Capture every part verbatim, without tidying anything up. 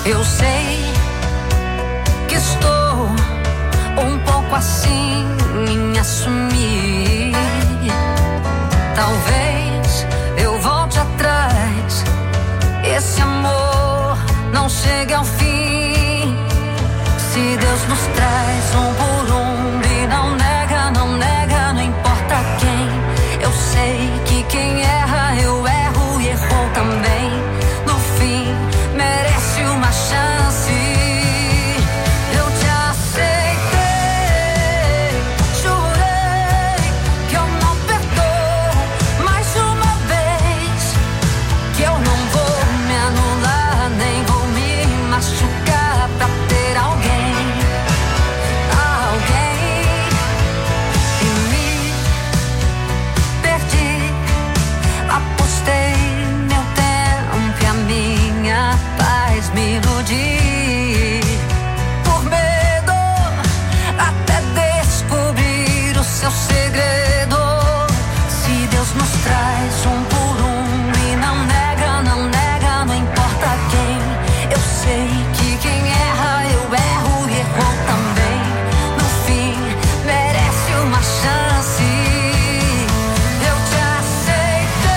Eu sei que estou um pouco assim em assumir. Talvez eu volte atrás, esse amor não chegue ao fim. Se Deus nos traz um por um e não nega, não nega, não importa quem. Eu sei que quem erra, eu erro e errou também. No fim, merece uma chance. Eu te aceitei, jurei que eu não perdoo mais uma vez, que eu não vou me anular, nem vou me machucar pra ter alguém, alguém. E me perdi, apostei meu tempo e a minha paz me iludi, por medo até descobrir o seu segredo. Se Deus nos traz um por um e não nega, não nega, não importa quem. Eu sei que quem erra, eu erro e errou também. No fim, merece uma chance. Eu te aceitei,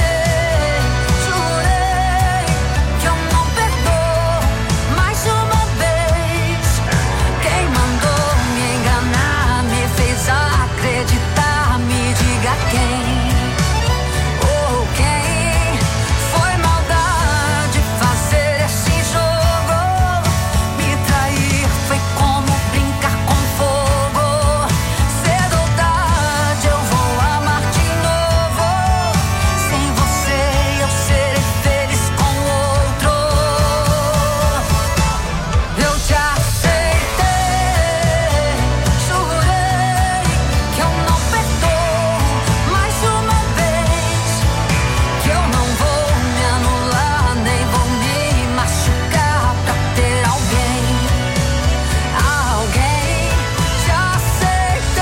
jurei que eu não perdoo mais uma vez. Quem mandou me enganar, me fez acreditar, me diga quem. Ou quem foi maldade fazer esse jogo? Me trair foi como brincar com fogo. Cedo ou tarde eu vou amar de novo. Sem você eu serei feliz com outro. Eu te aceitei, jurei que eu não perdoo mais uma vez, que eu não vou me anular, nem vou me machucar pra ter alguém, alguém. Te aceitei,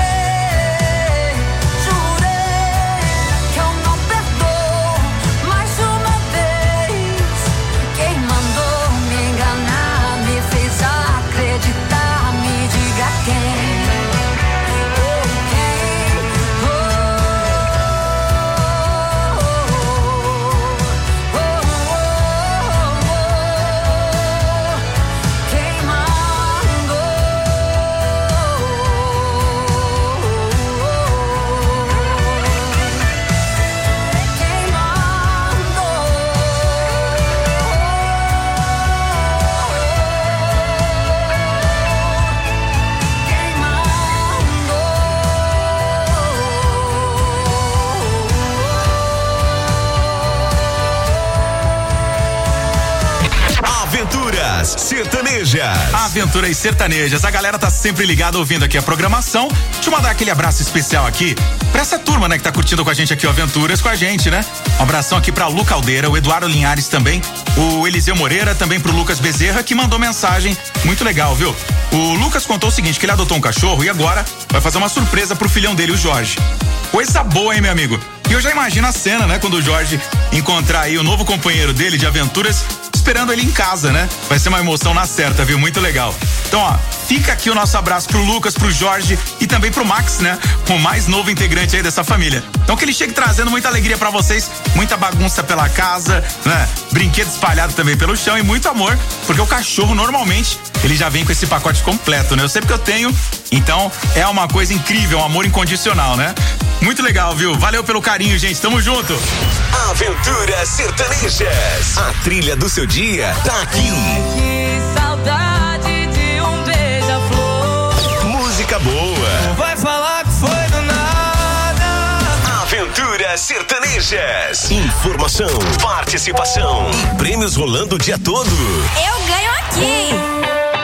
jurei que eu não perdoo mais uma vez. Quem mandou me enganar, me fez acreditar, me diga quem. Ou quem, oh, oh, oh, oh, quem mandou. Quem mandou. Quem mandou. Aventuras Sertanejas. Aventuras Sertanejas. A galera tá sempre ligada ouvindo aqui a programação. Deixa eu mandar aquele abraço especial aqui pra essa turma, né, que tá curtindo com a gente aqui o Aventuras com a gente, né? Um abração aqui pra Lu Caldeira, o Eduardo Linhares também, o Eliseu Moreira, também pro Lucas Bezerra, que mandou mensagem muito legal, viu? O Lucas contou o seguinte, que ele adotou um cachorro e agora vai fazer uma surpresa pro filhão dele, o Jorge. Coisa boa, hein, meu amigo? E eu já imagino a cena, né, quando o Jorge encontrar aí o novo companheiro dele de aventuras, esperando ele em casa, né? Vai ser uma emoção na certa, viu? Muito legal. Então, ó, fica aqui o nosso abraço pro Lucas, pro Jorge e também pro Max, né? O mais novo integrante aí dessa família. Então que ele chegue trazendo muita alegria pra vocês, muita bagunça pela casa, né? Brinquedo espalhado também pelo chão e muito amor, porque o cachorro normalmente ele já vem com esse pacote completo, né? Eu sei porque eu tenho, então é uma coisa incrível, um amor incondicional, né? Muito legal, viu? Valeu pelo carinho, gente. Tamo junto. Aventuras Sertanejas. A trilha do seu dia tá aqui. Que saudade de um beija-flor. Música boa. Vai falar que foi do nada. Aventuras Sertanejas. Informação, participação e prêmios rolando o dia todo. Eu ganho aqui.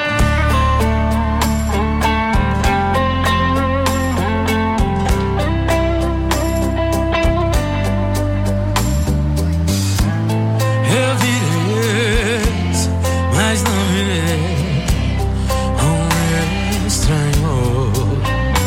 Eu virei ex, mas não virei um estranho.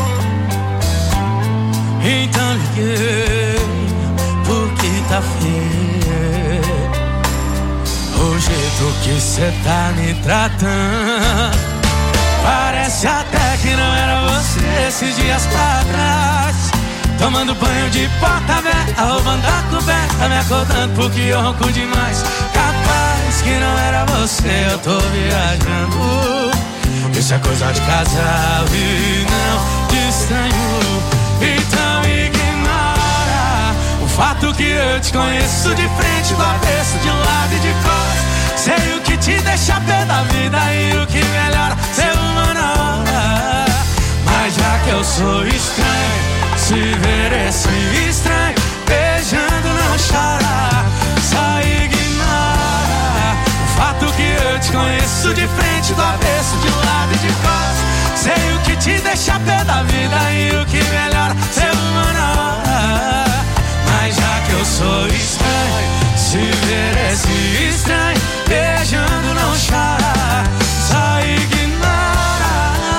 Então liguei porque tá feio o jeito que cê tá. tá me tratando. Parece até que não era você esses dias pra trás. Tomando banho de porta aberta, roubando a coberta, me acordando porque eu ronco demais. Capaz que não era você, eu tô viajando. Isso é coisa de casal e não de estranho. Então ignora o fato que eu te conheço de frente, do avesso, de um lado e de costas. Sei o que te deixa pé da vida e o que melhora ser uma na hora. Mas já que eu sou estranho, se ver esse estranho beijando não chora. Só ignora o fato que eu te conheço de frente, do avesso, de um lado e de costas. Sei o que te deixa pé da vida e o que melhora ser uma na hora. Mas já que eu sou estranho, se ver esse estranho beijando não chora. Só ignora,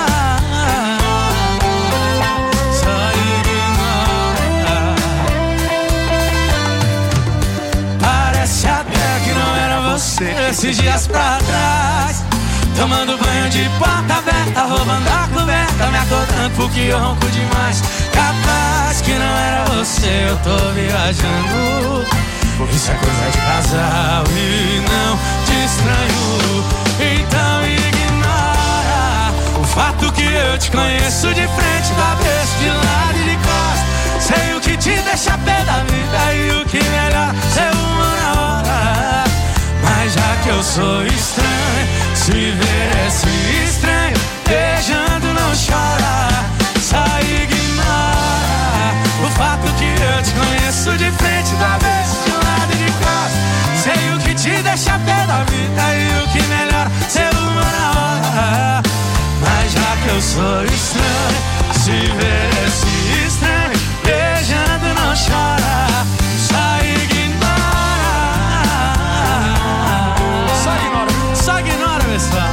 só ignora. Parece até que não era você esses dias pra trás. Tomando banho de porta aberta, roubando a coberta, me acordando porque eu ronco demais. Capaz que não era você, eu tô viajando. Isso é coisa de casal e não de estranho. Então ignora o fato que eu te conheço de frente, do avesso, de lado e de costas. Sei o que te deixa pé da vida e o que melhor ser uma na hora. Mas já que eu sou estranho, se ver esse estranho beijando não chora. Só ignora o fato que eu te conheço de frente, do avesso, de lado e de costas. Sei o que te deixa pé da vida e o que melhor ser uma na hora. Mas já que eu sou estranho, se ver esse estranho beijando não chora. Só ignora, só ignora, só ignora, pessoal.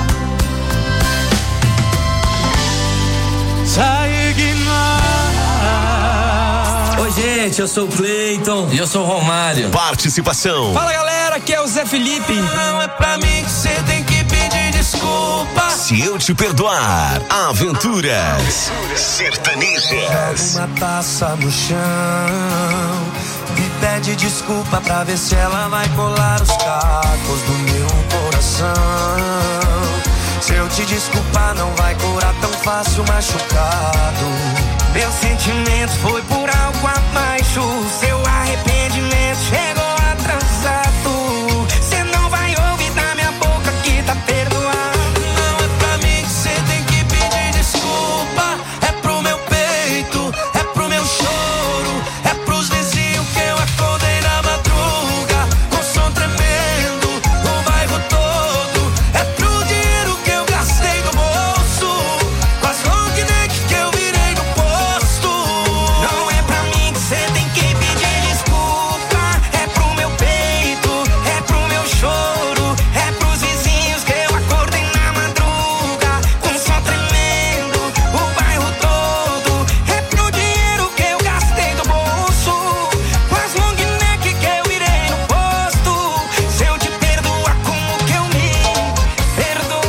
Só ignora. Oi, gente, eu sou o Cleiton. E eu sou o Romário. Participação. Fala, galera, aqui é o Zé Felipe. Não é pra mim que você tem que pedir desculpa. Se eu te perdoar, aventuras sertanejas. Joga uma taça no chão e pede desculpa pra ver se ela vai colar os cacos do meu coração. Se eu te desculpar, não vai curar tão fácil machucado. Meu sentimento foi por algo abaixo. Seu arrependimento chegou atrasado. Cê não vai ouvir da minha boca que tá perdoado. Não é pra mim que cê tem que pedir desculpa. É pro meu peito, é pro meu choro, é pros vizinhos que eu acordei na madruga com som tremendo, o bairro todo. É pro dinheiro que eu gastei do bolso, com as long neck que eu virei no posto. Não é pra mim que cê tem que pedir desculpa. É pro meu peito, é pro meu choro, é pros vizinhos que eu acordei na madruga com som tremendo, o bairro todo. É pro dinheiro que eu gastei do bolso, com as long neck que eu virei no posto. Se eu te perdoar, como que eu me perdoo?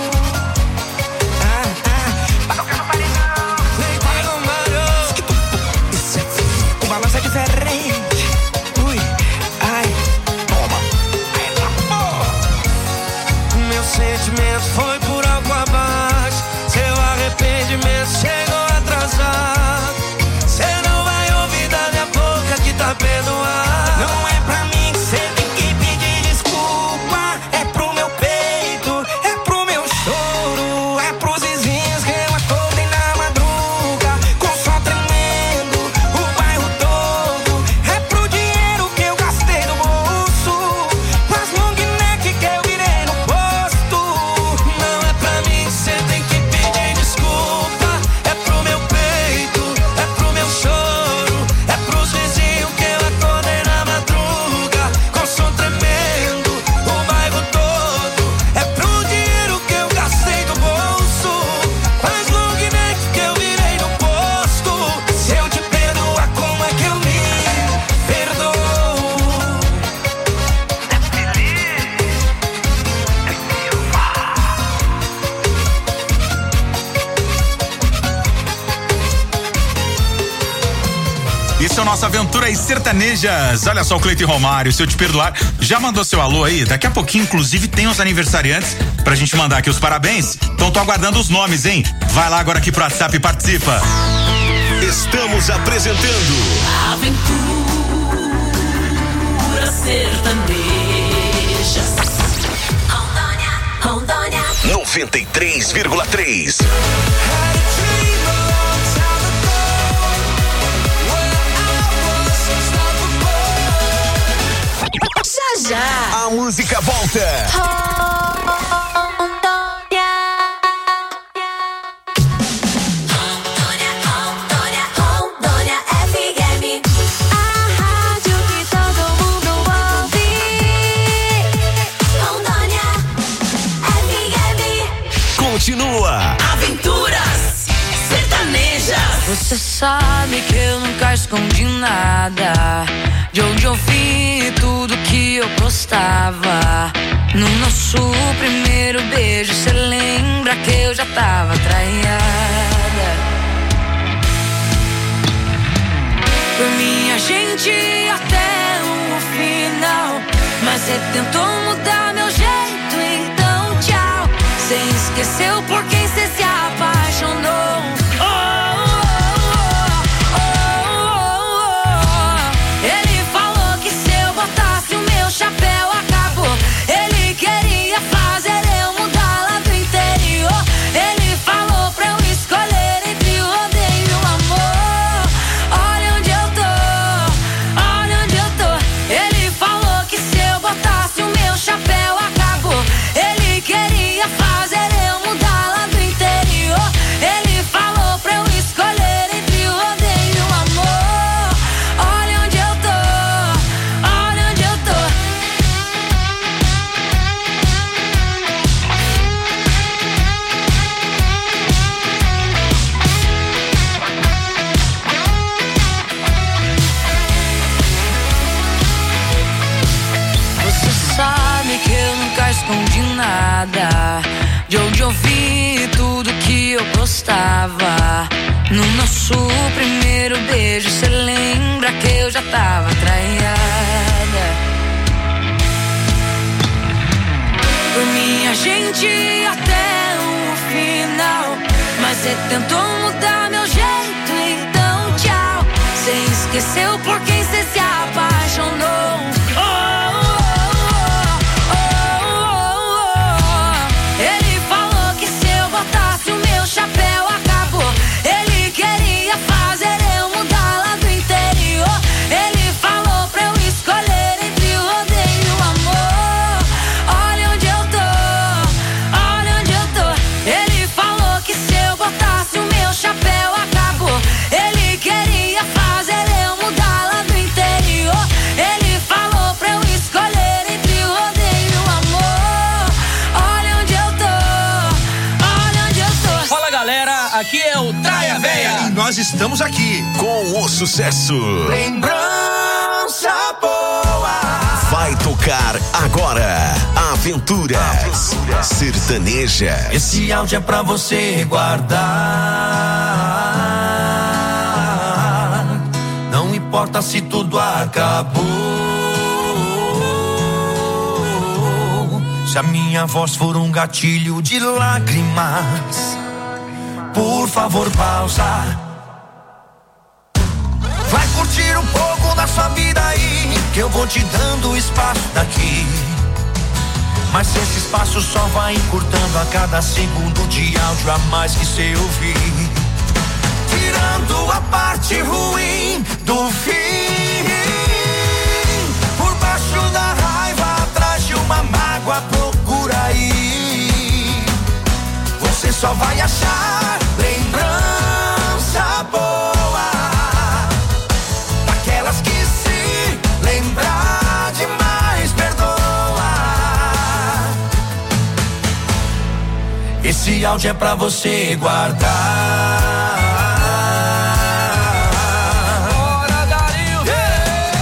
Ah, ah, para o carro paredão. Vai, Romário. O balanço é diferente. Ui, ai, toma. Ai, toma. Meu sentimento foi por algo abaixo. Seu arrependimento chegou atrasado. Cê não vai ouvir da minha boca que tá perdoado. Não é pra mim que cê tem que pedir desculpa. É pro meu peito, é pro meu choro, é pros vizinhos que eu acordei na madruga com som tremendo, o bairro todo. É pro dinheiro que eu gastei no bolso, com as long neck que eu virei no posto. Não é é o nosso Aventuras Sertanejas. Olha só o Cleiton Romário, se eu te perdoar, já mandou seu alô aí? Daqui a pouquinho, inclusive, tem os aniversariantes pra gente mandar aqui os parabéns. Então tô aguardando os nomes, hein? Vai lá agora aqui pro WhatsApp e participa. Estamos apresentando Aventuras Sertanejas. Rondônia, Rondônia. noventa e três vírgula três. Já já A música volta. Rondônia, Rondônia, Rondônia F M. A rádio que todo mundo ouve. Rondônia F M. Continua. Aventuras Sertanejas. Você sabe que eu nunca escondi nada. De onde eu vi tudo que eu gostava. No nosso primeiro beijo, cê lembra que eu já tava traiada. Por mim a gente ia até o final, mas cê tentou mudar meu jeito, então tchau. Cê esqueceu por quem cê se apaixonou. Chapéu acabou. Ele queria fazer eu mudar lá do interior. Ele falou pra eu escolher entre o rodeio e o amor. Olha onde eu tô, olha onde eu tô. Ele falou que se eu botasse o meu chapéu acabou. Ele queria fazer eu mudar lá do interior. Ele falou pra eu escolher entre o rodeio e o amor. Olha onde eu tô, olha onde eu tô. Você sabe que eu nunca escondi nada. De onde eu vi tudo que eu gostava. No nosso primeiro beijo, cê lembra que eu já tava traiada. Por mim a gente ia até o final, mas cê tentou mudar meu jeito, então tchau. Cê esqueceu por quem cê se apaixonou. Oh, oh, oh, oh, oh. Ele falou que se eu botasse o meu chapéu acabou. Ele queria fazer eu mudar lá do interior. Ele falou pra eu escolher entre o rodeio e o amor. Olha onde eu tô, olha onde eu tô. Ele falou que se eu botasse o meu chapéu acabou. Ele queria fazer eu mudar lá do interior. Ele falou pra eu escolher entre o rodeio e o amor. Olha onde eu tô, olha onde eu tô. Fala galera, aqui é o Traia Véia. E nós estamos aqui Com o sucesso. Lembrança boa. Vai tocar agora. Aventuras Sertanejas. Esse áudio é pra você guardar. Não importa se tudo acabou. Se a minha voz for um gatilho de lágrimas, por favor pausa. Vai curtir um pouco da sua vida aí, que eu vou te dando espaço daqui. Mas esse espaço só vai encurtando a cada segundo de áudio a mais que cê ouvir, tirando a parte ruim do fim. Por baixo da raiva, atrás de uma mágoa, procura aí. Você só vai achar lembrança boa, daquelas que se lembrar demais perdoa. Esse áudio é pra você guardar. Bora, Darinho! Yeah!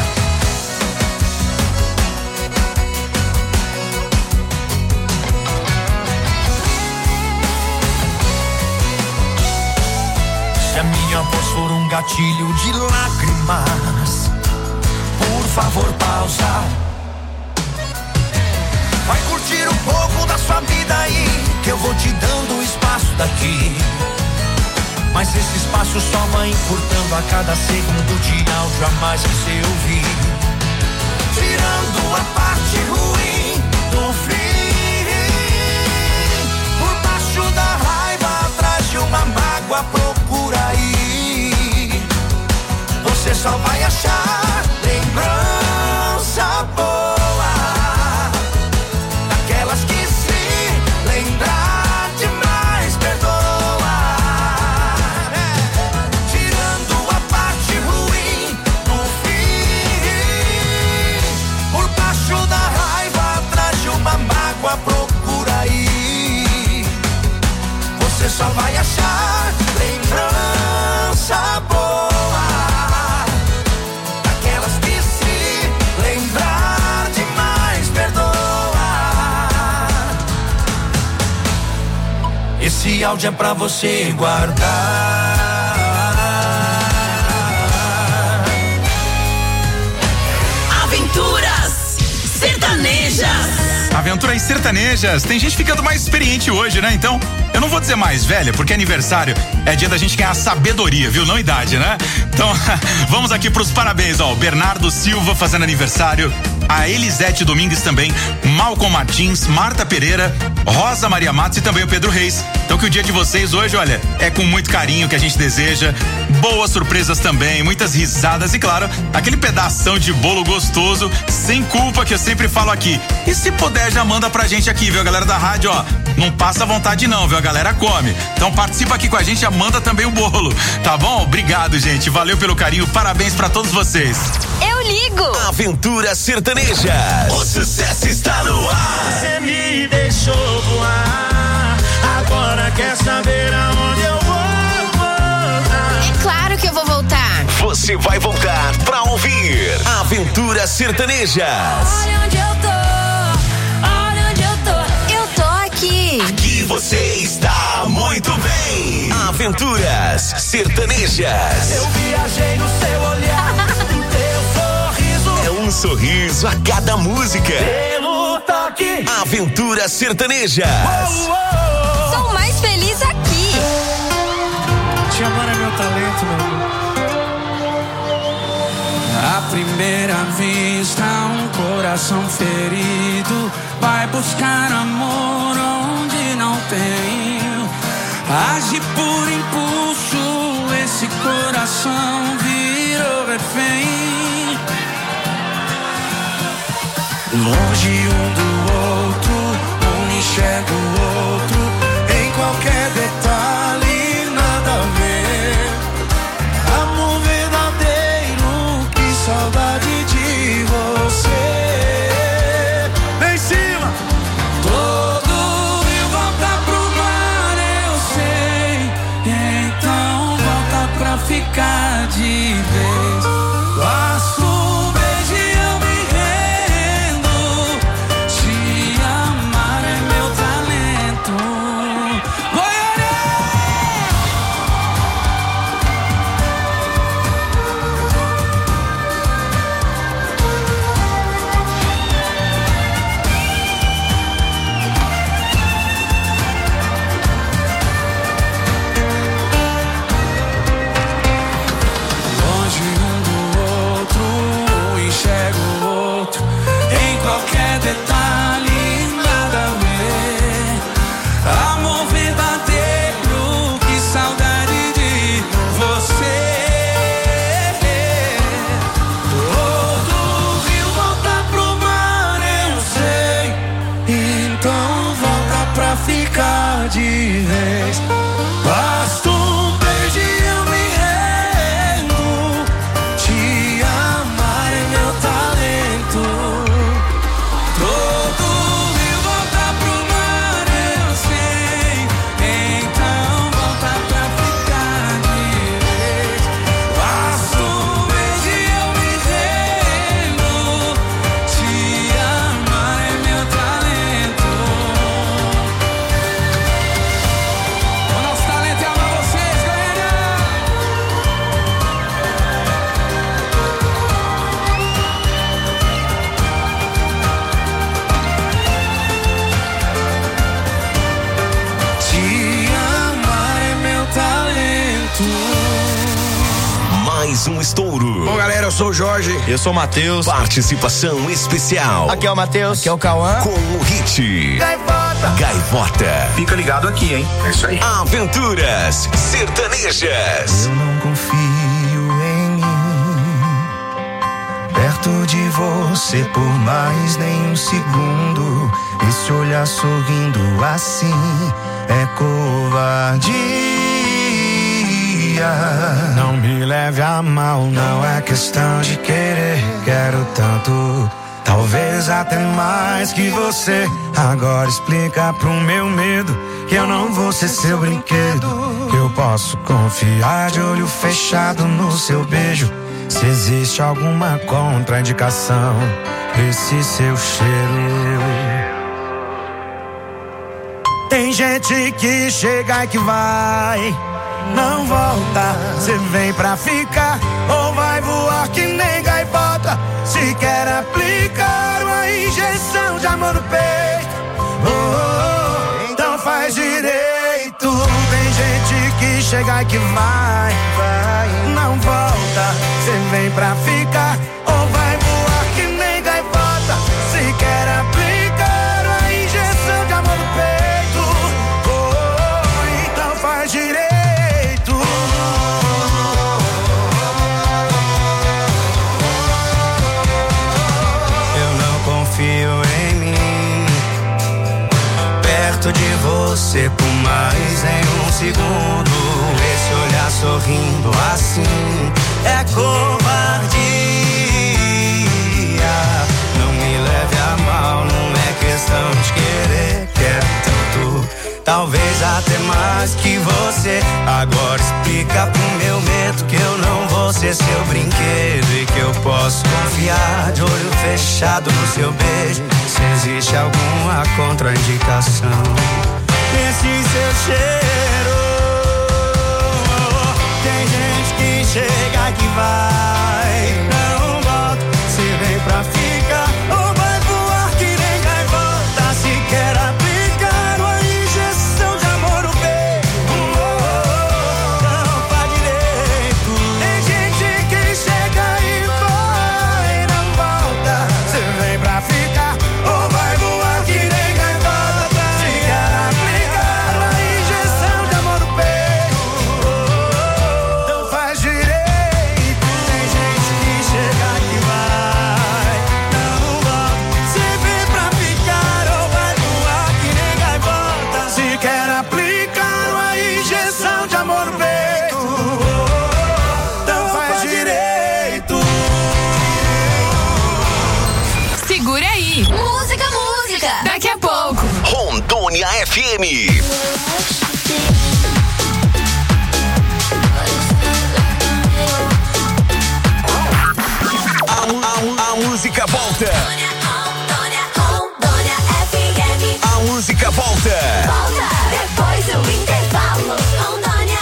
Se a minha minha voz for um gatilho de lágrimas, por favor pausa. Vai curtir um pouco da sua vida aí, que eu vou te dando espaço daqui. Mas esse espaço só vai encurtando a cada segundo de áudio a mais que você ouvir. Tirando a parte ruim do fim, por baixo da raiva, atrás de uma mágoa, procura aí. Você só vai achar lembrança boa, daquelas que se lembrar demais perdoa. Tirando a parte ruim do fim, por baixo da raiva, atrás de uma mágoa, procura aí. Você só vai achar lembrança boa, daquelas que se lembrar demais perdoa. Esse áudio é pra você guardar. Aventuras sertanejas. Aventuras sertanejas. Tem gente ficando mais experiente hoje, né? Então, eu não vou dizer mais velha, porque aniversário é dia da gente ganhar sabedoria, viu? Não idade, né? Então, vamos aqui pros parabéns, ó. O Bernardo Silva fazendo aniversário, a Elisete Domingues também, Malcom Martins, Marta Pereira, Rosa Maria Matos e também o Pedro Reis. Então que o dia de vocês hoje, olha, é com muito carinho que a gente deseja, boas surpresas também, muitas risadas e claro, aquele pedação de bolo gostoso, sem culpa, que eu sempre falo aqui. E se puder, já manda pra gente aqui, viu, galera da rádio, ó, não passa vontade não, viu, a galera come. Então participa aqui com a gente, já manda também o bolo, tá bom? Obrigado, gente, valeu pelo carinho, parabéns pra todos vocês. Eu ligo. Aventuras sertanejas. O sucesso está no ar. Você me deixou voar, agora quer saber aonde eu vou voltar. É claro que eu vou voltar. Você vai voltar pra ouvir Aventuras sertanejas. Olha onde eu tô, olha onde eu tô. Eu tô aqui. Aqui você está muito bem. Aventuras sertanejas. Eu viajei no seu olhar, no teu sorriso. É um sorriso a cada música. Pelo toque. Aventuras sertanejas. Oh, oh. Sou mais feliz aqui. Te amar é meu talento, meu amor. À primeira vista, um coração ferido vai buscar amor onde não tem. Age por impulso, esse coração virou refém. Longe um do outro, um enxerga o outro, em qualquer detalhe, nada a ver. Amor verdadeiro, que saudade de você. Vem em cima! Todo rio volta pro mar, eu sei. Então volta pra ficar de vez. Laço um beijo e eu me rendo. Te amar é meu talento. mais um estouro. Bom, galera, eu sou o Jorge. Eu sou o Matheus. Participação especial. Aqui é o Matheus. Aqui é o Cauã. Com o hit Gaivota. Gaivota. Fica ligado aqui, hein? É isso aí. Aventuras Sertanejas. Eu não confio em mim, perto de você por mais nem um segundo. Esse olhar sorrindo assim é covardia. Não me leve a mal, não é questão de querer. Quero tanto, talvez até mais que você. Agora explica pro meu medo que eu não vou ser seu brinquedo, que eu posso confiar de olho fechado no seu beijo. Se existe alguma contraindicação, esse seu cheiro. Tem gente que chega e que vai, não volta. Cê vem pra ficar ou vai voar que nem gaivota. Se quer aplicar uma injeção de amor no peito, oh, oh, oh, então faz direito. Tem gente que chega e que vai, vai, não volta. Cê vem pra ficar ou vai voar que nem gaivota. Se quer aplicar uma injeção de amor no peito, oh, oh, oh, então faz direito. De você por mais em um segundo. Esse olhar sorrindo assim é covardia. Não me leve a mal, não é questão de querer. Quero tanto, talvez até mais que você. Agora explica pro meu medo que eu não vou ser seu brinquedo e que eu posso confiar de olho fechado no seu beijo. Se existe alguma contraindicação, esse seu cheiro. Tem gente que chega que vai, não volta. Se vem pra ficar ou vai voar que nem gaivota. Se quer aplicar uma injeção de amor no peito, não faz direito. Tem gente que chega e vai, não volta. Se vem pra ficar ou vai voar que nem gaivota. Se quer aplicar uma injeção de amor no peito, então faz direito. Tem gente que chega e vai, não volta. Se vem pra ficar ou vai voar que nem gaivota. Se quer aplicar uma injeção de amor no peito, então faz direito. Segura aí. Música, música. Daqui a pouco. Rondônia F M. A, a, a música volta. Rondônia, Rondônia, Rondônia F M. A música volta. Volta depois do intervalo. Rondônia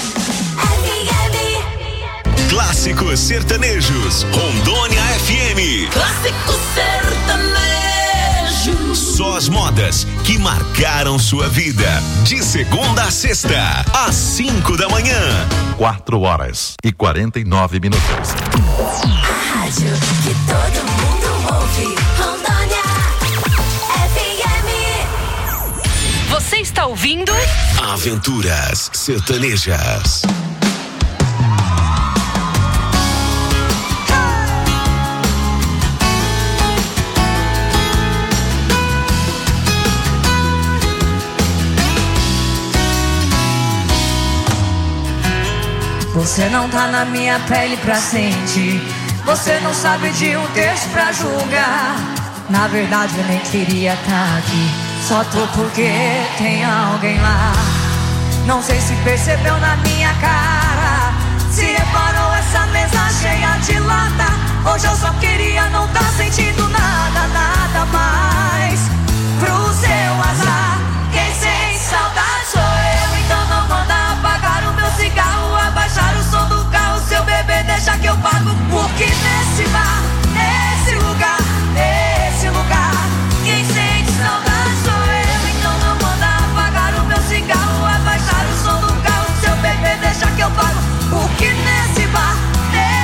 F M. Clássicos sertanejos. Rondônia F M. Clássico sertanejo. Só as modas que marcaram sua vida. De segunda a sexta, às cinco da manhã. Quatro horas e quarenta e nove minutos. A rádio que todo mundo ouve. Rondônia F M. Você está ouvindo? Aventuras sertanejas. Você não tá na minha pele pra sentir. Você não sabe de um texto pra julgar. Na verdade eu nem queria tá aqui. Só tô porque tem alguém lá. Não sei se percebeu na minha cara, se reparou essa mesa cheia de lata. Hoje eu só queria não tá sentindo nada, nada mais. Pro seu azar, quem sente saudade sou eu. Então não manda apagar o meu cigarro, abaixar o som do carro. Seu bebê deixa que eu pago. Porque nesse bar, nesse lugar, nesse lugar, quem sente saudade sou eu. Então não manda apagar o meu cigarro, abaixar o som do carro. Seu bebê deixa que eu pago. Porque nesse bar, nesse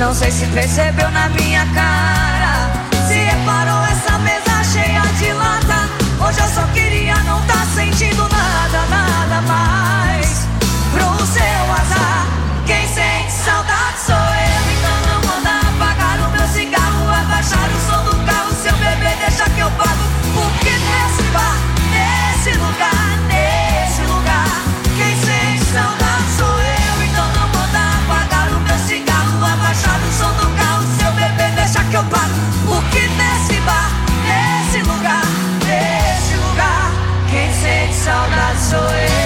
Não sei se percebeu na minha cara, se reparou essa mesa cheia de lata. Hoje eu só queria não tá sentindo nada, nada mais. Pro seu azar, quem sente saudade sou eu. Então não manda apagar o meu cigarro, abaixar o som do carro. Seu bebê deixa que eu pago, porque nesse bar, nesse lugar, nesse lugar, quem sente saudade sou eu. Então não manda apagar o meu cigarro, abaixar o som do carro. Seu bebê deixa que eu pago, porque nesse bar, nesse lugar, nesse lugar, quem sente saudade sou eu.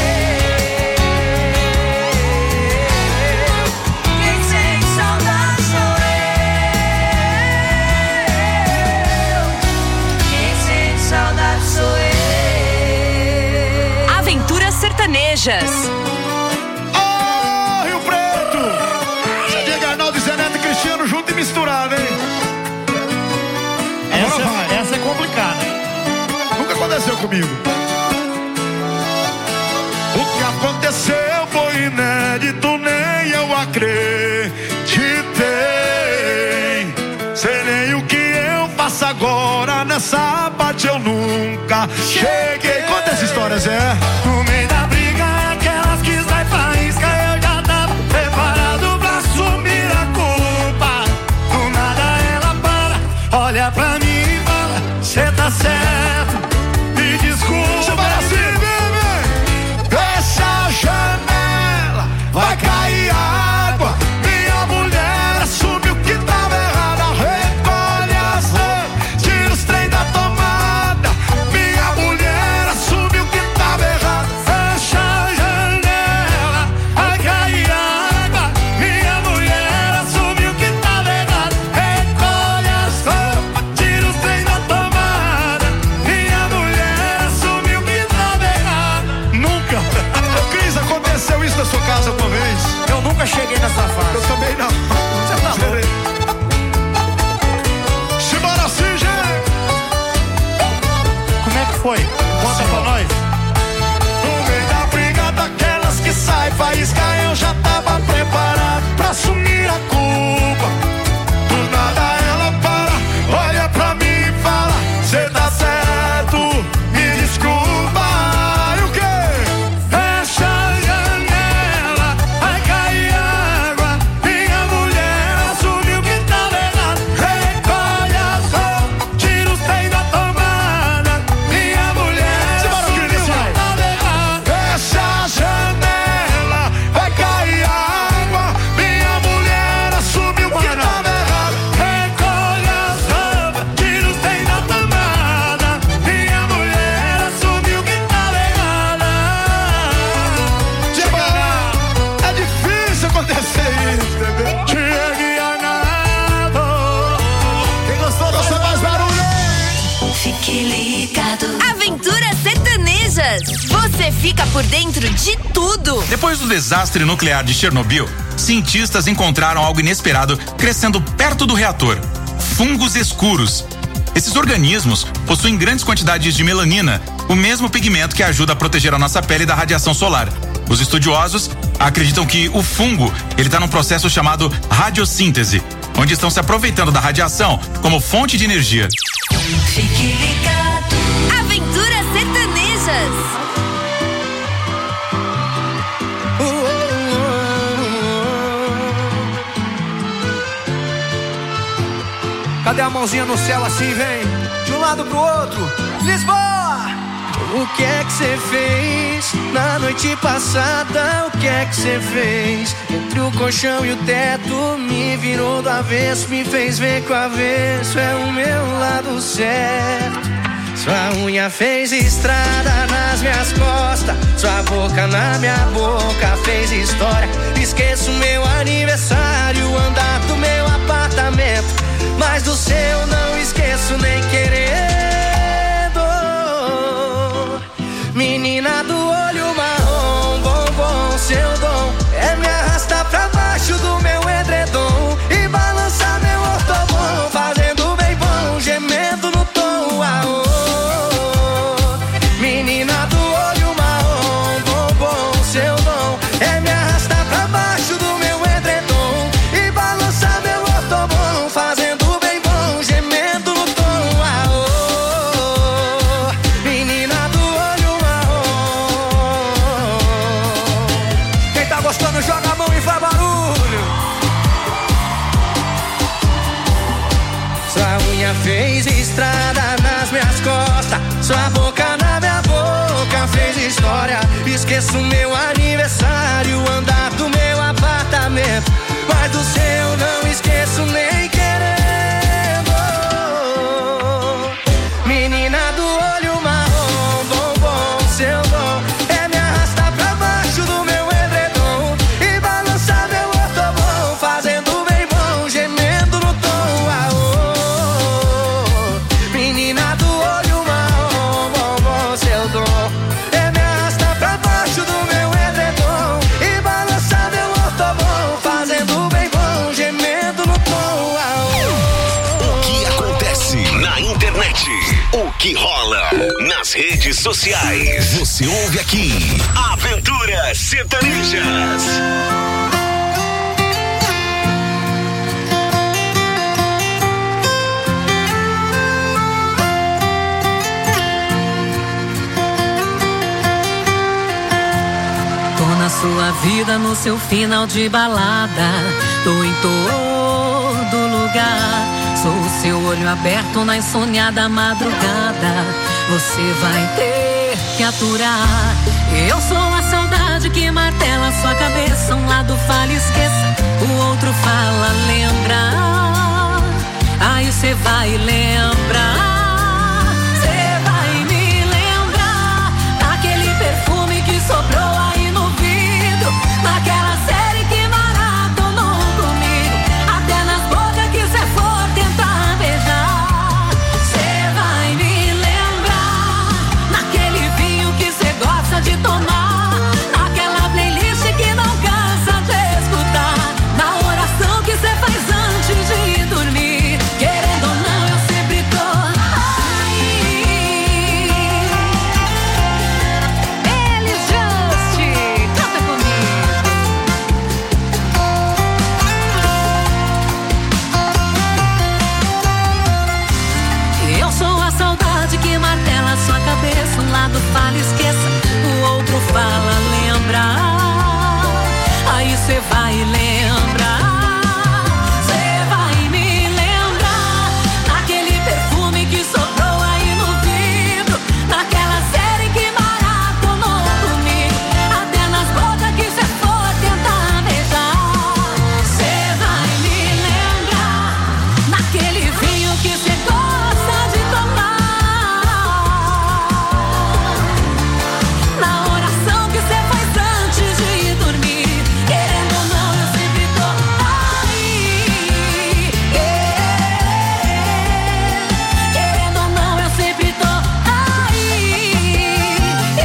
Sertanejas. Oh, Rio Preto! C D Arnaldo, Zé Neto e Cristiano junto e misturado, hein? Essa, essa é complicada. Nunca aconteceu comigo. O que aconteceu foi inédito, nem eu acreditei. Sei nem o que eu faço agora, nessa parte eu nunca cheguei. Conta essa história, Zé. No meio da briga, aquelas que sai faísca, eu já tava preparado pra assumir a culpa. Do nada ela para, olha pra mim e fala: cê tá certo, me desculpa. Você vai assim, bebê. Fecha a janela, vai cair água. Minha mulher assume o que tava errado. Recolhe as roupas, tira os trem da tomada. Minha mulher assume o que tava errado. Fecha a janela, vai cair água. Minha mulher assume o que tava errado. Recolhe as roupas, tira os trem da tomada. Minha mulher assume o que tava errado. Nunca. Ô, Cris, aconteceu isso na sua casa uma vez? Eu nunca cheguei nessa fase. Eu também não. Você tá louco? Simbora assim, gente. Como é que foi? Conta pra nós. No meio da briga daquelas que sai faísca, eu já tava preparado pra assumir a culpa. Do nada ela para, olha pra mim e fala: cê tá certo, me desculpa. E o quê? Fecha a janela, vai cair água. Minha mulher assume o que tava errado. Recolhe as roupas, tira os trem da tomada. Minha mulher assume o que tava errado. Fecha a janela, vai cair água. Minha mulher assume o que tava errado. Recolhe as roupas, tira os trem da tomada. Minha mulher assume o que tava errado. Chega, é difícil acontecer isso, entendeu? Chega Arnaldo. Quem gostou, gosta mais barulho. Fique ligado. Aventuras Sertanejas. Você fica por dentro de tudo. Depois do desastre nuclear de Chernobyl, cientistas encontraram algo inesperado crescendo perto do reator: fungos escuros. Esses organismos possuem grandes quantidades de melanina, o mesmo pigmento que ajuda a proteger a nossa pele da radiação solar. Os estudiosos acreditam que o fungo ele está num processo chamado radiossíntese, onde estão se aproveitando da radiação como fonte de energia. Fique ligado. Aventuras Sertanejas. Cadê a mãozinha no céu assim, vem? De um lado pro outro. Lisboa! O que é que você fez na noite passada? O que é que você fez? Entre o colchão e o teto, me virou do avesso, me fez ver que o avesso é o meu lado certo. Sua unha fez estrada nas minhas costas, sua boca na minha boca fez história. Esqueço meu aniversário, o andar do meu apartamento, mas do seu não esqueço nem querendo. Menina do olho marrom, bombom, seu dom é me arrastar pra baixo do meu edredom e balançar meu ortobom, fazendo bem bom, gemendo no tom. Aô. Menina do olho marrom, bombom, seu dom é me arrastar pra baixo do meu edredom e balançar meu ortobom. Sua boca na minha boca fez história. Esqueço meu aniversário, andar do meu apartamento, mas do seu não esqueço nem querendo. Menina do olho marrom, bombom, seu dom é me arrastar pra baixo do meu edredom e balançar meu ortobom, fazendo bem bom, gemendo no tom. Ah, oh. Menina do olho marrom, bombom, seu dom é me arrastar pra baixo do meu edredom e balançar meu ortobom, fazendo bem bom, gemendo no tom. Ah, oh. O que acontece na internet? O que rola nas redes sociais? Você ouve aqui. Aventuras Sertanejas. Tô na sua vida, no seu final de balada. Tô em todo lugar. Sou o seu olho aberto na insônia madrugada. Você vai ter que aturar. Eu sou a saudade que martela sua cabeça. Um lado fala esqueça, o outro fala lembra. Aí cê vai lembrar. Cê vai me lembrar daquele perfume que sobrou aí no vidro, naquela série que maratonou comigo, até nas bocas que cê for tentar beijar. Cê vai me lembrar naquele vinho que cê gosta de tomar, naquela playlist que não cansa de escutar, na oração que cê faz antes de dormir. Querendo ou não, eu sempre tô aí. Elis Just, canta comigo. Eu sou a saudade que martela sua cabeça. Um lado fala esqueça, o outro fala lembra. Aí cê vai lembrar. Cê vai me lembrar daquele perfume que sobrou aí no vidro, naquela série que maratonou comigo, até nas bocas que cê for tentar beijar. Cê vai me lembrar naquele vinho que cê gosta de tomar, na oração que cê faz antes de dormir. Querendo ou não, eu sempre tô aí. Querendo ou não, eu sempre tô aí.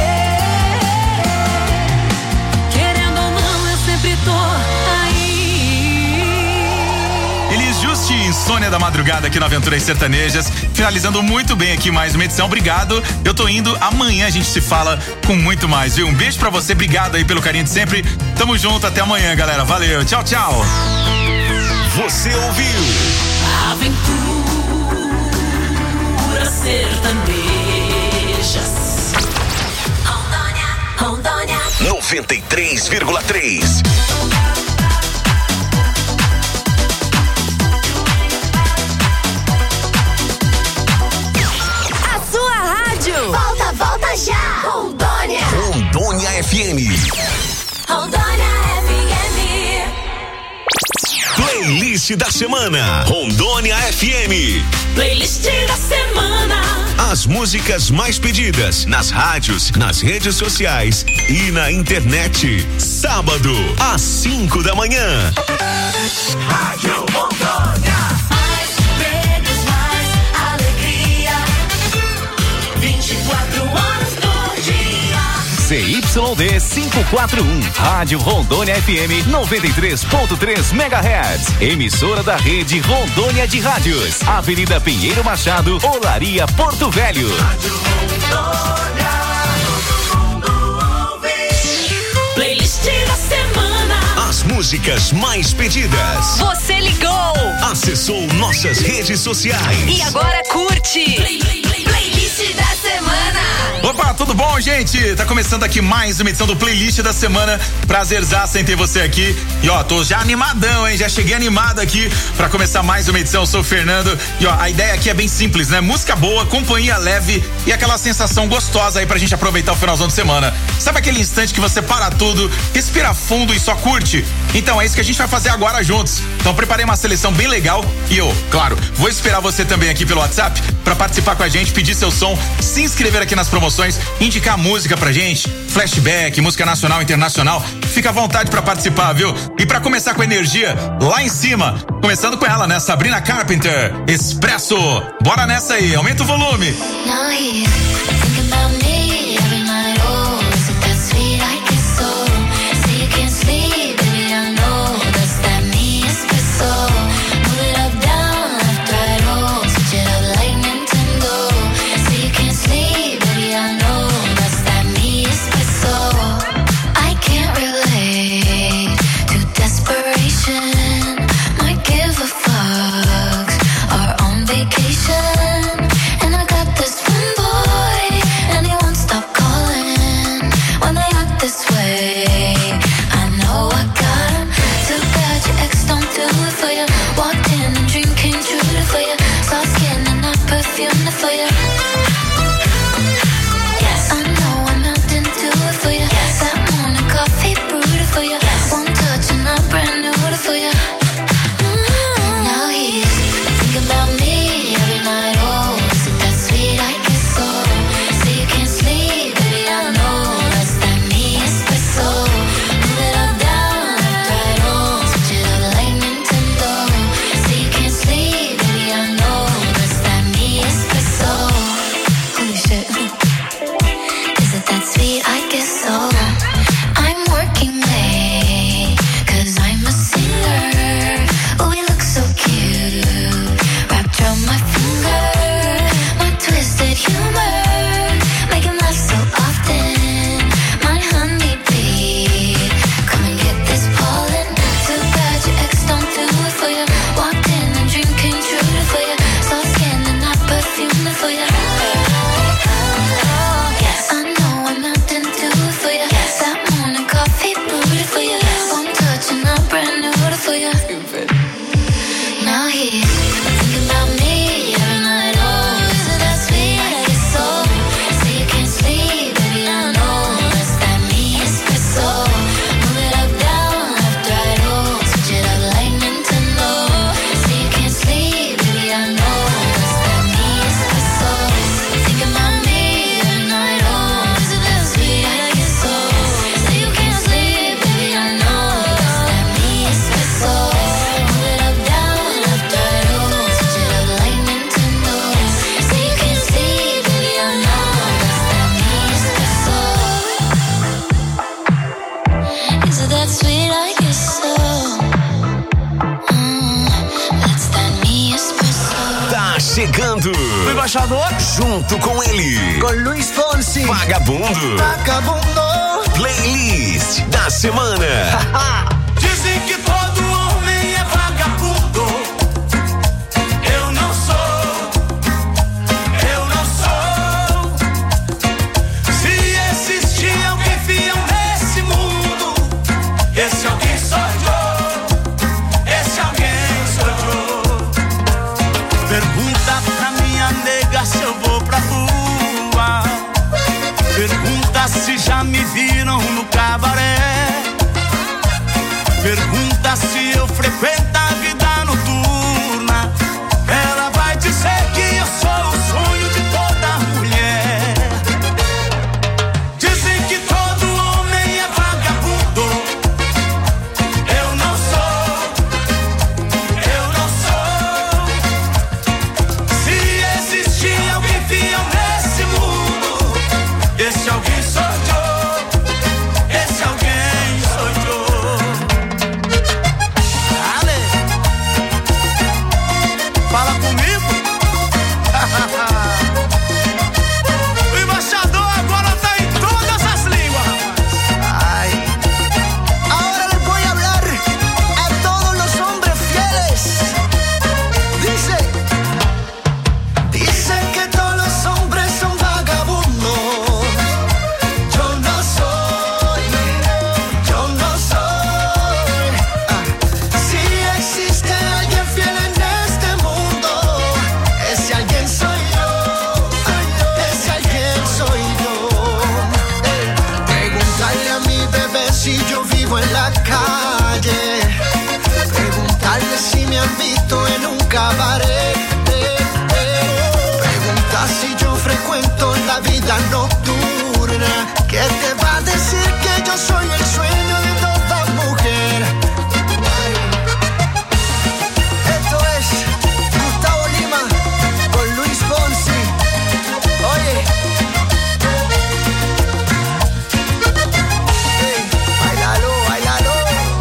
Querendo ou não, eu sempre tô aí. Elis Just, Insônia da Madrugada aqui na Aventuras Sertanejas, finalizando muito bem aqui mais uma edição. Obrigado, eu tô indo, amanhã a gente se fala com muito mais, viu? Um beijo pra você, obrigado aí pelo carinho de sempre. Tamo junto, até amanhã, galera, valeu, tchau, tchau. Você ouviu? Aventuras sertanejas. Rondônia, Rondônia. noventa e três vírgula três. A sua rádio. Volta, volta já. Rondônia. Rondônia F M. Rondônia F M. Playlist da semana. Rondônia F M. Playlist da semana. As músicas mais pedidas nas rádios, nas redes sociais e na internet. Sábado, às cinco da manhã. Rádio Rondônia. Mais prêmios, mais alegria. vinte e quatro horas por dia. C Y D quinhentos e quarenta e um, Rádio Rondônia F M noventa e três ponto três megahertz, emissora da rede Rondônia de Rádios, Avenida Pinheiro Machado, Olaria, Porto Velho. Rádio Rondônia, todo mundo ouve. Playlist da semana. As músicas mais pedidas. Você ligou, Acessou nossas redes sociais. e agora curte. Play, play, play, playlist da semana. Opa, tudo bom? Bom, gente, tá começando aqui mais uma edição do Playlist da semana. Prazerzaço em ter você aqui. E ó, tô já animadão, hein? Já cheguei animado aqui pra começar mais uma edição. Eu sou o Fernando. E ó, a ideia aqui é bem simples, né? Música boa, companhia leve e aquela sensação gostosa aí pra gente aproveitar o finalzão de semana. Sabe aquele instante que você para tudo, respira fundo e só curte? Então é isso que a gente vai fazer agora juntos. Então preparei uma seleção bem legal e eu, claro, vou esperar você também aqui pelo WhatsApp pra participar com a gente, pedir seu som, se inscrever aqui nas promoções, indicar música pra gente, flashback, música nacional, internacional. Fica à vontade pra participar, viu? E pra começar com energia, lá em cima, começando com ela, né? Sabrina Carpenter, Expresso. Bora nessa aí, aumenta o volume. Now he's thinking about me every night. Oh, is it that sweet? I guess so. Say you can't sleep, baby, I know that's that me espresso. Move it up, down, left, right, oh, switch it up like Nintendo. Say you can't sleep, baby, I know that's that me espresso. I can't relate to desperation. Might give a fuck. Are on vacation. And I got this one boy, and he won't stop calling when they act this way. I know I got him. Too bad your ex don't do it for you. Walked in and dream came true for you. Soft skin and not perfume for you. Yes, I know I'm not into it for you. Yes, that morning coffee brewed for you. Yes, one touch and I'm brand new for you. Mm-hmm. Now he's thinking about me every night. Oh, is it that sweet? I guess so. Say you can't sleep, baby, I know that's that me espresso. Move it up, down, left, right, oh, switch it up like Nintendo. Say you can't sleep, baby, I know that's that me espresso. Holy shit. Is it that sweet? I guess so. I'm working late, cause I'm a singer. Oh, we look so cute, wrapped around my finger. My twisted humor, make him laugh so often. My honeybee, come and get this pollen. Too bad your ex don't do it for you. Walked in and dream came true for you. Soft skin and not perfume for you. Yes, I know I'm not into it for you. That morning coffee brewed for you. One touch and I'm brand new for you. Now he's thinking about me every night. Oh, is it that sweet? I guess so. Say you can't sleep, baby, I know that's that me espresso. Move it up, down, left, right, oh, switch it up like Nintendo. Say you can't sleep, baby, I know that's that me espresso. Thinking about me every night. Oh, is it that sweet? I guess so. Say you can't sleep, baby, I know that's that me espresso. Move it up, down, left, right, oh, switch it up like Nintendo. Say you can't sleep, baby, I know that's that me espresso. Is it that sweet? I guess so. Mm, that's that me espresso. Tá chegando. O embaixador Junto com ele. com Luiz Fonsi. Vagabundo. Vagabundo. Playlist da semana. Dizem que todo homem é vagabundo. Eu não sou. Eu não sou. Se existir alguém fiel nesse mundo, esse alguém sou eu. Esse alguém sou eu. Pergunta pra minha nega se eu vou pra rua. Pergunta se já me viram no cabaré. Pergunta se eu frequento a vida noturna. Ela vai dizer que eu sou o sonho de toda mulher. Dizem que todo homem é vagabundo. Eu não sou. Eu não sou. Se existir alguém fiel nesse mundo, esse alguém sou eu. Esse alguém sou eu. Ale. vida nocturna que te va a decir que yo soy el sueño de toda mujer. Esto es Gustavo Lima con Luis Fonsi. Oye, hey, bailalo, bailalo.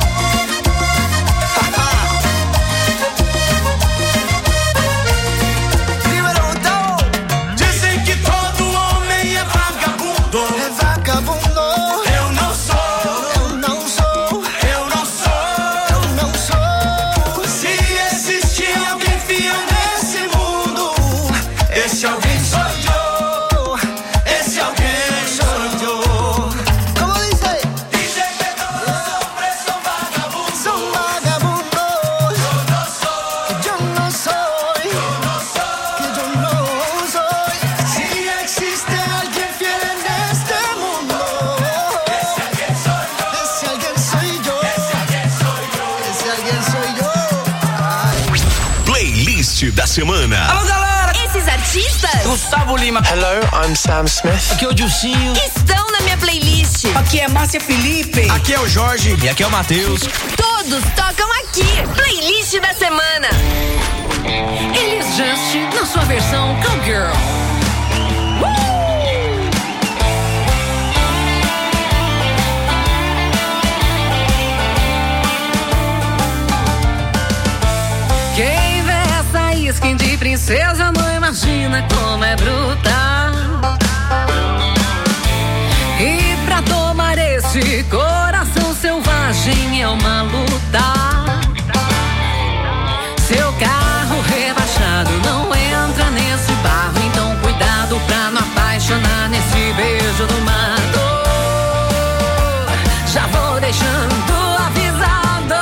Dímelo, Gustavo. Dizem que todo homem é vagabundo. É vagabundo. Eu não sou. Eu não sou. Eu não sou. Eu não sou. Se existe alguém fiel nesse mundo, esse alguém sou eu. Esse alguém sou eu. Como dice? Dizem que todos hombres são vagabundos. Son vagabundos. Eu não sou. Yo no soy. Eu não sou. Que yo no soy. Se existe alguém fiel neste mundo, esse alguém sou eu. Ese alguien soy yo. Esse alguém sou eu. Ese alguien soy yo. Ay. Playlist da semana. Alô, galera! Esses artistas Gustavo Lima. Hello, I'm Sam Smith. Aqui é o Dilcinho. estão na minha playlist. Aqui é Márcia Felipe. Aqui é o Jorge. E aqui é o Matheus. Todos tocam aqui. Playlist da semana. Elis Just na sua versão Cowgirl. Quem vê essa skin de princesa não imagina como é brutal. E pra tomar esse coração selvagem é uma luta. Seu carro rebaixado não entra nesse barro, então cuidado pra não apaixonar nesse beijo do mato. Já vou deixando avisado.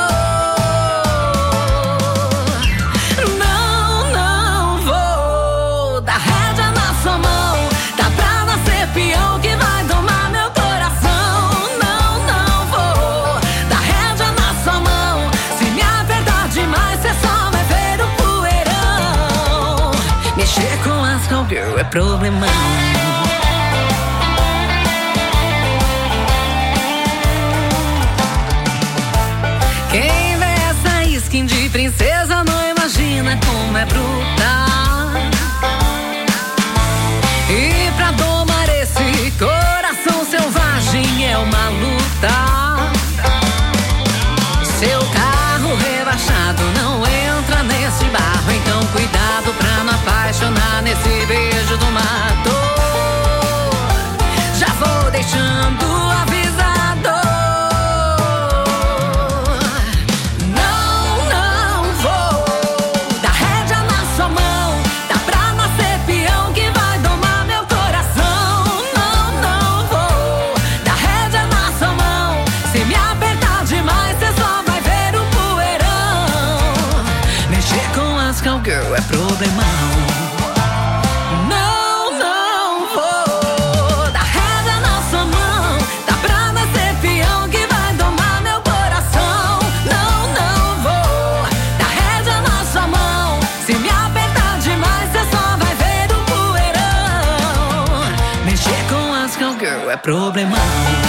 Não, não vou dar rédea na sua mão. Tá pra nascer peão que vai domar meu coração. Não, não vou dar rédea na sua mão. Se me apertar demais, cê só vai ver o poeirão. Mexer com as cowgirl é problemão. Quem vê essa skin de princesa não imagina como é brutal. E pra domar esse coração selvagem é uma luta. Seu carro rebaixado não entra nesse barro, então cuidado pra não apaixonar nesse beijo do mato. Já vou deixando avisado. Não, não vou dar rédea na sua mão. Tá pra nascer peão que vai domar meu coração. Não, não vou dar rédea na sua mão. Se me apertar demais, cê só vai ver o poeirão. Mexer com as cowgirl é problemão. Não, não vou dar rédea na sua mão. Tá pra nascer peão que vai domar meu coração. Não, não vou dar rédea na sua mão. Se me apertar demais, cê só vai ver o poeirão. Mexer com as cowgirl é problemão.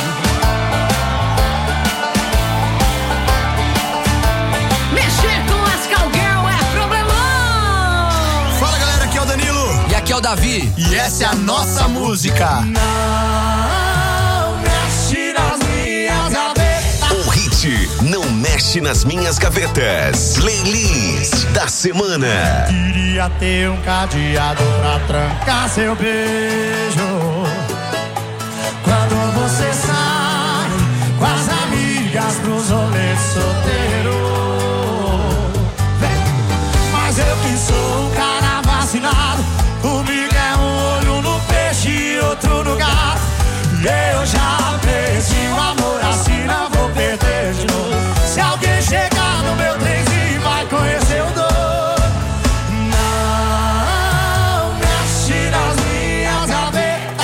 Mexer com as cowgirl é problemão. Fala, galera, aqui é o Danilo. E aqui é o Davi. E essa é a nossa música. Não mexe nas minhas gavetas. O hit Não Mexe Nas Minhas Gavetas. Playlist da semana. Queria ter um cadeado pra trancar seu beijo. Quando você sai com as amigas pros rolês solteiro. Mas eu que sou um cara vacinado, comigo é um olho no peixe e outro no gato. E eu já perdi o amor assim, não vou perder de novo. Se alguém chegar no meu trenzinho vai conhecer o dono. Não mexe nas minhas gavetas.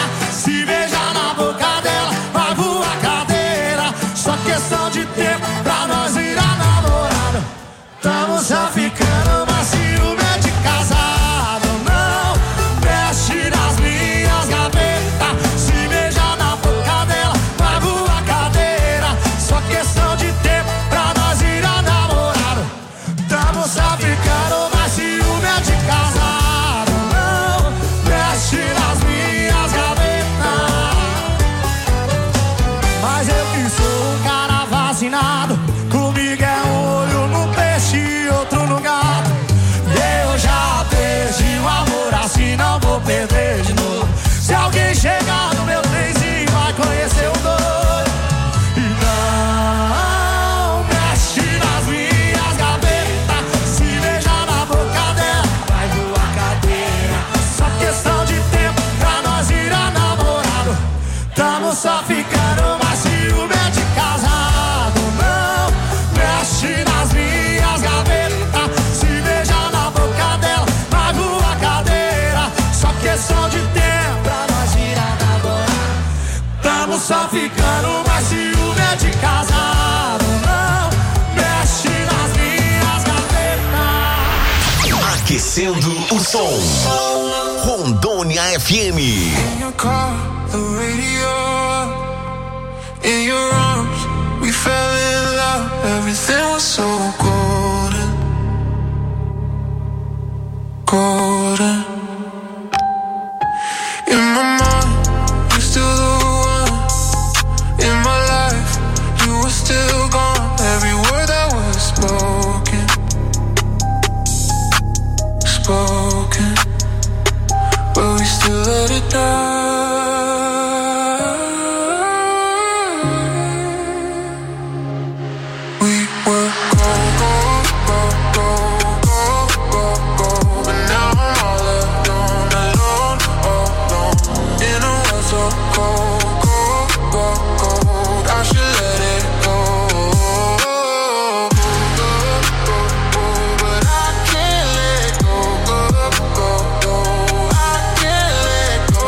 vacinado. Comigo é um olho no peixe e outro no gato. Eu já perdi o amor, assim não vou perder de novo. Se alguém chegar no meu trenzinho vai conhecer o doido. E não mexe nas minhas gavetas. Se beijar na boca dela vai voar cadeira. Só questão de tempo pra nós virar namorado. Tamo só ficando mais ciumento de casado. Não mexe nas minhas gavetas. Se beijar na boca dela vai voar cadeira. Só questão de tempo pra nós virar namorado. Tamo só ficando mais ciumento de casado. Não mexe nas minhas gavetas. Aquecendo o som. Rondônia F M. In your car, the radio up. In your arms, we fell in love. Everything was so golden, golden. In my mind, you're still the one. In my life, you were still gone. Every word that was spoken, spoken. But we still let it die. We were gold, gold, gold, gold, gold, gold, gold. But now I'm all alone, alone, alone. In a world so cold, cold, cold, cold. I should let it go. But I can't let go, go, go, go. I can't let go.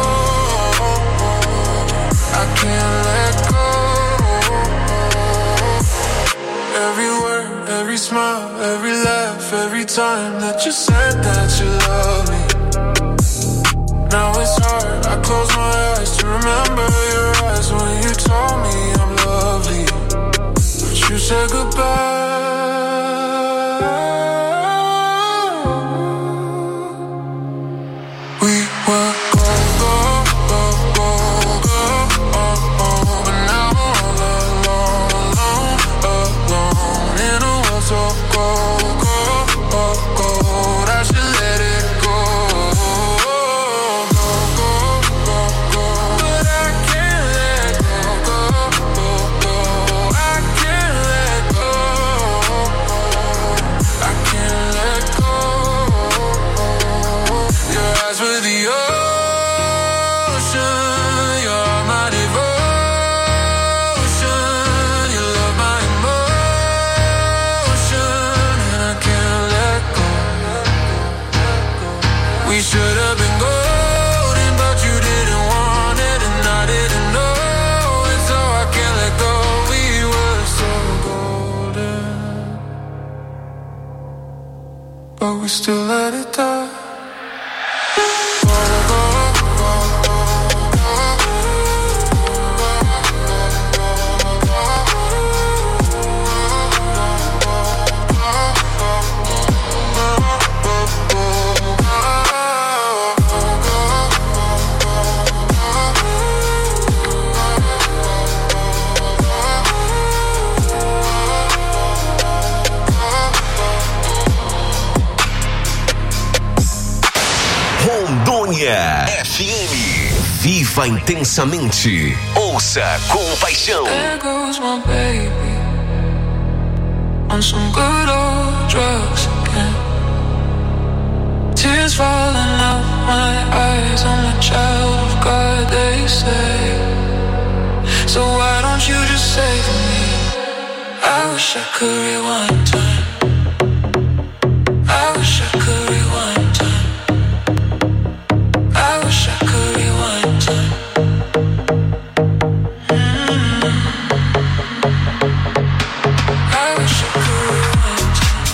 I can't let go. Every word, every smile, every laugh, every time that you said that you love me. Now it's hard, I close my eyes to remember your eyes when you told me I'm lovely. But you said goodbye. We were gold, gold, gold, gold, gold, oh, oh. But now I'm all alone, alone, alone. In a world so cold, cold, cold, cold. I should let it go, go, go, go, go. But I can't let go, go, go, go. I can't let go. I can't let go. Your eyes were the ocean. You're my devotion. You love my emotion. And I can't let go. We should have been golden, but you didn't want it, and I didn't know it, so I can't let go. We were so golden, but we still let it die. Rondônia F M. Viva intensamente. Ouça com paixão. There goes my baby on some good old drugs again. Tears falling out my eyes. I'm a child of God, they say. So why don't you just save me? I wish I could rewind time. I wish I could rewind time. I wish I could rewind time. Mm-hmm. I wish I could rewind time.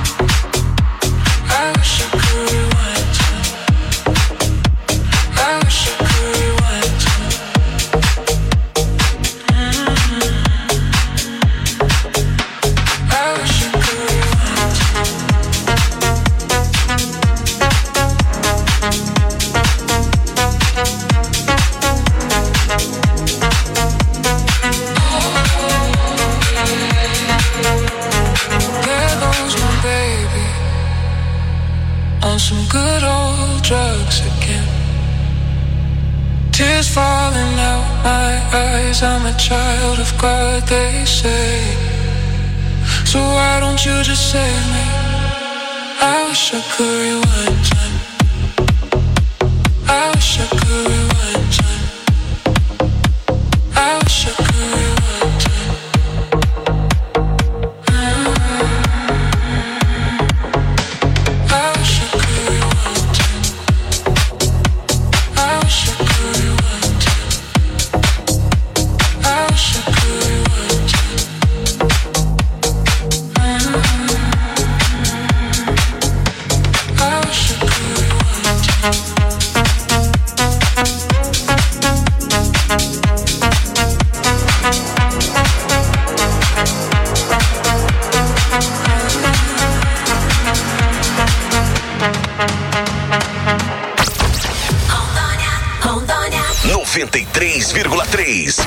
I wish I could rewind time. I wish I could rewind time. Mm-hmm. I wish I could rewind time. eyes, I'm a child of God, they say. So why don't you just save me? I wish I could rewind time. I wish I could rewind time. I wish I could rewind time. I wish I could rewind time. I wish I could rewind time. I wish I could rewind time. I wish I could rewind time. noventa e três vírgula três.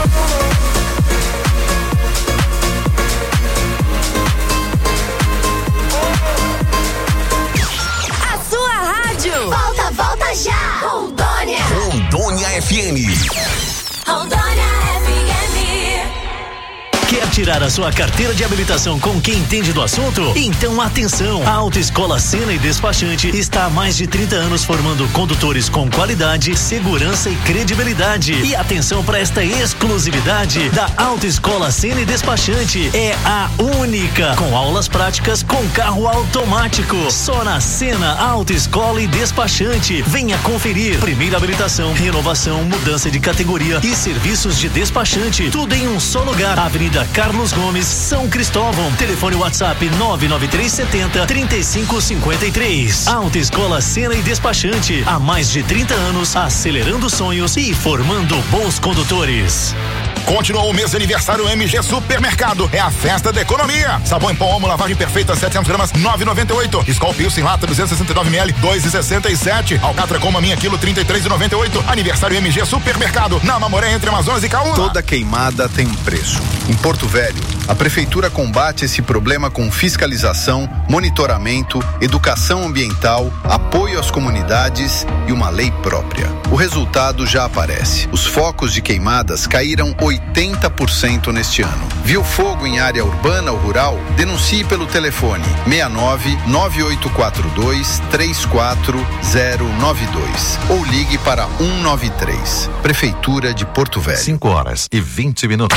A sua rádio. Volta, volta já. Rondônia. Rondônia F M. Rondônia F M. Quer tirar a sua carteira de habilitação com quem entende do assunto? Então atenção! A Autoescola Sena e Despachante está há mais de trinta anos formando condutores com qualidade, segurança e credibilidade. E atenção para esta exclusividade da Autoescola Sena e Despachante. É a única com aulas práticas com carro automático. Só na Sena Autoescola e Despachante. Venha conferir. Primeira habilitação, renovação, mudança de categoria e serviços de despachante. Tudo em um só lugar. Avenida Carlos Gomes, São Cristóvão. Telefone WhatsApp nove nove três sete zero, três cinco cinco três. Autoescola Sena e Despachante. Há mais de trinta anos, acelerando sonhos e formando bons condutores. Continuou o mês de aniversário M G Supermercado. É a festa da economia. Sabão em pó Omo, lavagem perfeita, setecentos gramas, nove e noventa e oito. Skol Pilsen lata, duzentos e sessenta e nove mililitros, dois e sessenta e sete. Alcatra com maminha quilo, trinta e três e noventa e oito. Aniversário M G Supermercado. Na Mamoré, entre Amazonas e Caúna. Toda queimada tem um preço. Em Porto Velho, a prefeitura combate esse problema com fiscalização, monitoramento, educação ambiental, apoio às comunidades e uma lei própria. O resultado já aparece. Os focos de queimadas caíram oitenta por cento neste ano. Viu fogo em área urbana ou rural? Denuncie pelo telefone seis nove nove oito quatro dois três quatro zero nove dois ou ligue para um nove três. Prefeitura de Porto Velho. cinco horas e vinte minutos.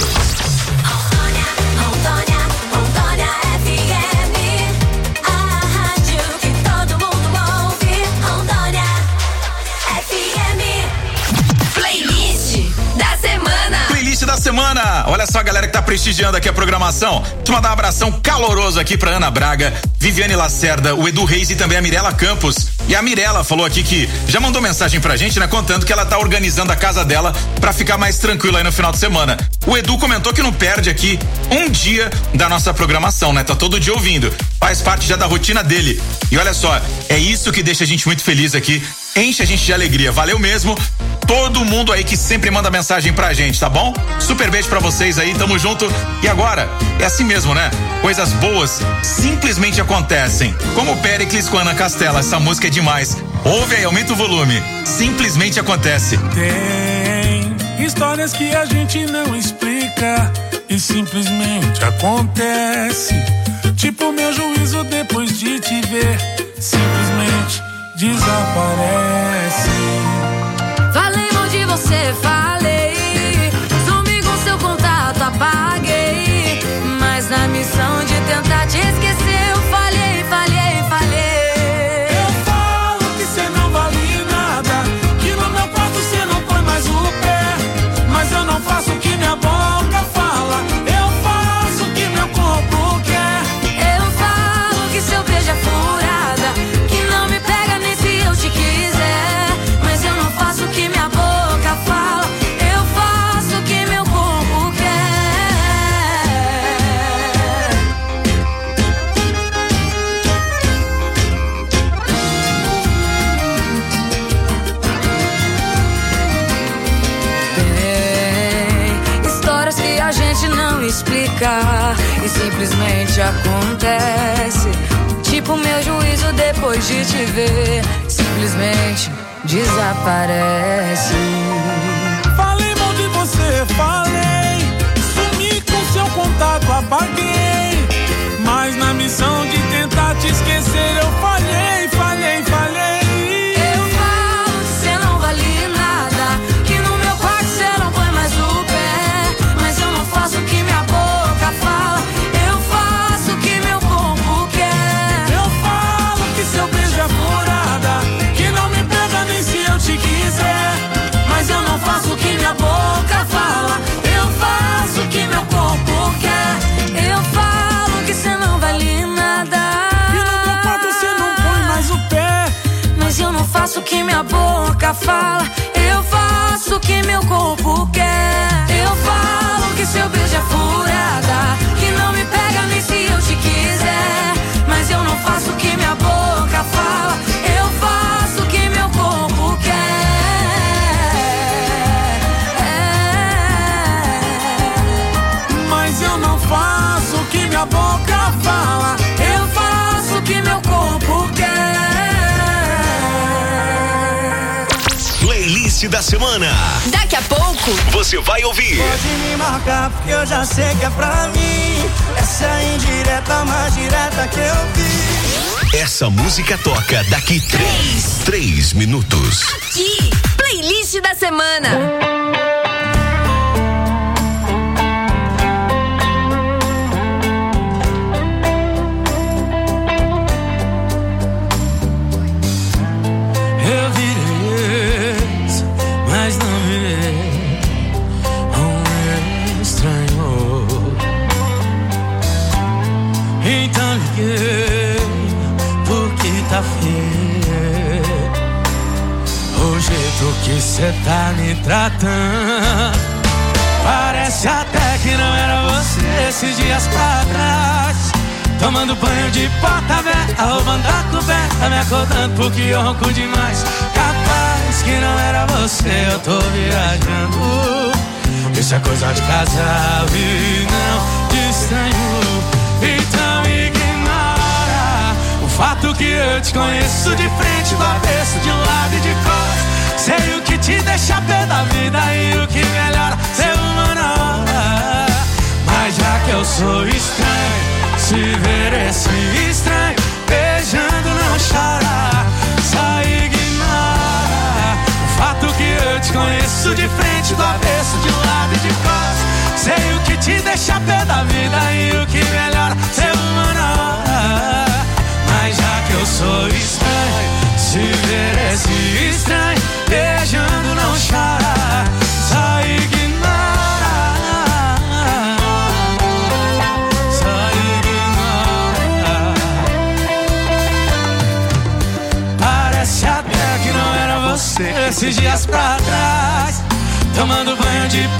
Da semana. Olha só a galera que tá prestigiando aqui a programação. Deixa eu mandar um abração caloroso aqui pra Ana Braga, Viviane Lacerda, o Edu Reis e também a Mirela Campos. E a Mirela falou aqui que já mandou mensagem pra gente, né? Contando que ela tá organizando a casa dela pra ficar mais tranquila aí no final de semana. O Edu comentou que não perde aqui um dia da nossa programação, né? Tá todo dia ouvindo. Faz parte já da rotina dele. E olha só, é isso que deixa a gente muito feliz aqui. Enche a gente de alegria. Valeu mesmo. Todo mundo aí que sempre manda mensagem pra gente, tá bom? Super beijo pra vocês aí, tamo junto. E agora, é assim mesmo, né? Coisas boas simplesmente acontecem. Como o Péricles com Ana Castela, essa música é demais. Ouve aí, aumenta o volume. Simplesmente acontece. Tem histórias que a gente não explica e simplesmente acontece. Tipo meu juízo depois de te ver, simplesmente desaparece. Falei mal de você, falei. Sumi com seu contato, apaguei. Mas na missão de tentar te esquecer, eu falhei, falhei, falhei. Eu falo que cê não vale nada, que no meu quarto cê não põe mais o pé. Mas eu não faço o que minha boca fala, eu faço o que meu corpo quer. Eu falo que seu beijo é furada, que não me pega nem se eu te quiser. Mas eu não faço o que minha boca fala, eu faço o que meu corpo quer. Tem histórias que a gente não explica e simplesmente acontece. Tipo meu juízo depois de te ver, simplesmente desaparece. Falei mal de você, falei. corpo quer. Eu falo que seu beijo é furada, que não me pega nem se eu te quiser. Mas eu não faço o que minha boca fala, eu faço o que meu corpo quer. É. Mas eu não faço o que minha boca fala, eu faço o que meu corpo quer. Playlist da semana. Daqui a pouco você vai ouvir. Pode me marcar porque eu já sei que é pra mim. Essa é a indireta mais direta que eu vi. Essa música toca daqui três, três minutos. aqui, Playlist da semana. Mas não virei um estranho. Então liguei porque tá feio o jeito que cê tá me tratando. Parece até que não era você esses dias pra trás. Tomando banho de porta aberta, roubando a coberta, me acordando porque eu ronco demais. Capaz que não era você, eu tô viajando. Isso é coisa de casal e não de estranho. Então ignora o fato que eu te conheço de frente, do avesso, de um lado e de costas. Sei o que te deixa pé da vida e o que melhora ser uma na hora. Mas já que eu sou estranho, se ver esse estranho beijando não chorar, só ignora o fato que eu te conheço de frente, do avesso, de um lado e de costas. Sei o que te deixa pé da vida e o que melhora ser uma na hora. Mas já que eu sou estranho, se ver esse estranho beijando não chorar, só ignora. Esses dias pra trás, tomando banho de